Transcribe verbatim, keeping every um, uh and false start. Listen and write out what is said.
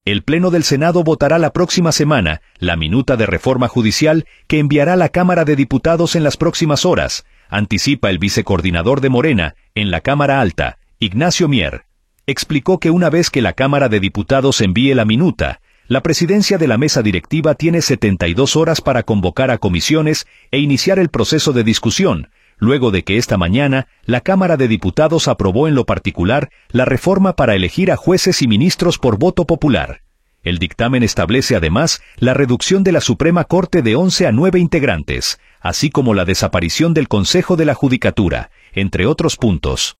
El Pleno del Senado votará la próxima semana la minuta de reforma judicial que enviará la Cámara de Diputados en las próximas horas, anticipa el vicecoordinador de Morena en la Cámara Alta, Ignacio Mier. Explicó que una vez que la Cámara de Diputados envíe la minuta, la presidencia de la mesa directiva tiene setenta y dos horas para convocar a comisiones e iniciar el proceso de discusión, luego de que esta mañana la Cámara de Diputados aprobó en lo particular la reforma para elegir a jueces y ministros por voto popular. El dictamen establece además la reducción de la Suprema Corte de once a nueve integrantes, así como la desaparición del Consejo de la Judicatura, entre otros puntos.